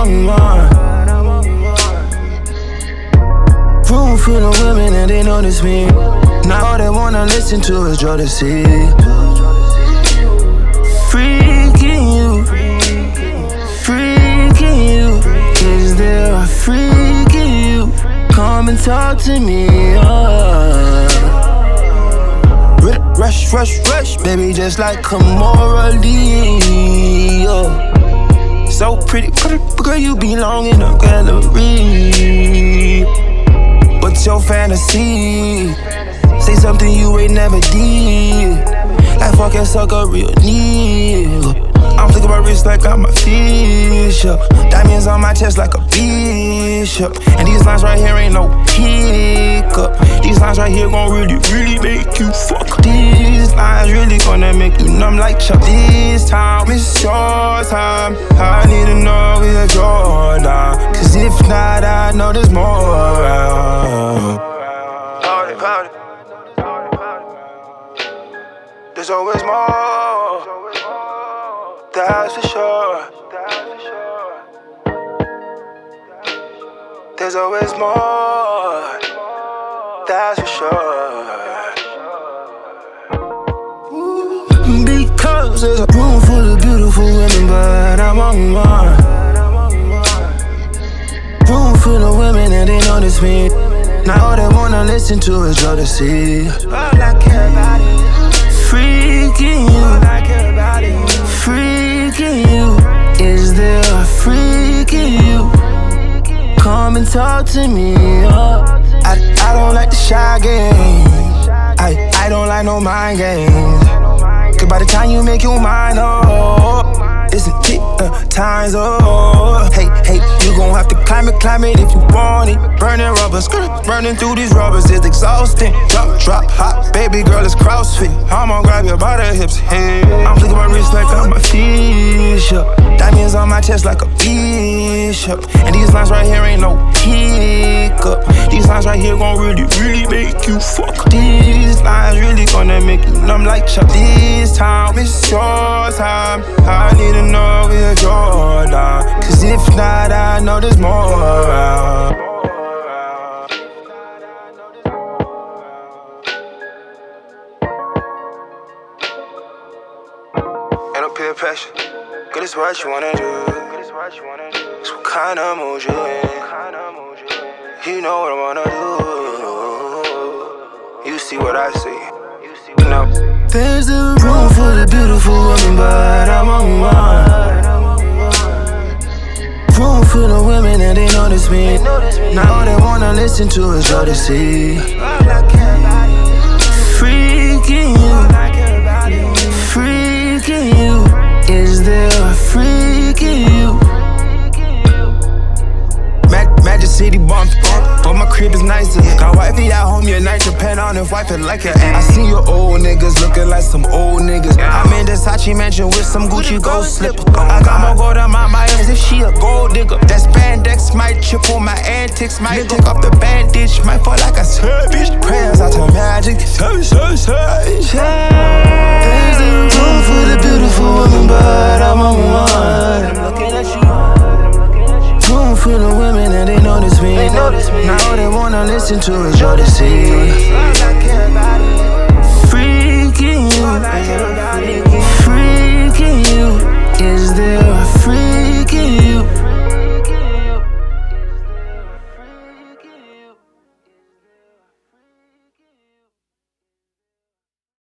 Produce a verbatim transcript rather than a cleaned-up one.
on one. Room full of women and they notice me. Now all they wanna listen to is Jodeci. Freaking you, freaking you. Is there a freak in you? Come and talk to me. Uh. Rush, rush, rush, baby, just like Kamora Lee. Oh. So pretty, pretty, girl, you belong in a gallery. What's your fantasy? Say something you ain't never did. Like fucking suck a real nigga. I'm flicking my wrist like I'm a fish up. Diamonds on my chest like a bishop. And these lines right here ain't no hiccup. These lines right here gon' really, really make you fuck. These lines really gonna make you numb like Chuck. This time, it's your time. I need to know if you're down. Cause if not, I know there's more around. Party, party. There's always more. That's for sure. There's always more. That's for sure. Because there's a room full of beautiful women, but I'm on one. Room full of women and they notice me. Now all they wanna listen to is Jodeci. All I care about is freaking you. All I care about is freaking you. Is there a freak in you? Come and talk to me. Oh. I, I don't like the shy games. I, I don't like no mind games. Cause by the time you make your mind up, it's a tick, uh, time's up. Hey, hey, you gon' have to climb it, climb it if you want it. Burning rubber, skirt, burning through these rubbers is exhausting. Drop, drop, hot, baby girl, it's CrossFit. I'ma grab you by the hips, hey. I'm flicking my wrist like I'm a fish up. Diamonds on my chest like a bishop. And these lines right here ain't no hiccup. These lines right here gon' really, really make you fuck. These lines really gonna make you numb like Chuck. This time, it's your time. I need to know if you're down. Cause if not, I know there's more around. Ain't no peer pressure. Good is what you wanna do. It's what kind of mood you in. You know what I wanna do. You see what I see. You know. There's a room full of beautiful women, but I'm on one. Room full of women and they notice me. Now all they wanna listen to is Jodeci. Freaking you, freaking you. Is there a freak in you? Mag- Magic City bump, but my crib is nicer. Got wifey at home, your night depend on if wife it like it. I see your old niggas looking like some old niggas. I'm in the Sachi mansion with some Gucci gold slippers. I got more gold on my mind as if she a gold digger. That spandex might chip on my antics, might take off the bandage, might fall like a savage. Prayers out to magic, savage, savage, savage. There's a room full of beautiful women, but I'm on one. I'm looking at you. Room full of women and they notice me. They notice me. Now all they wanna listen to is Jodeci.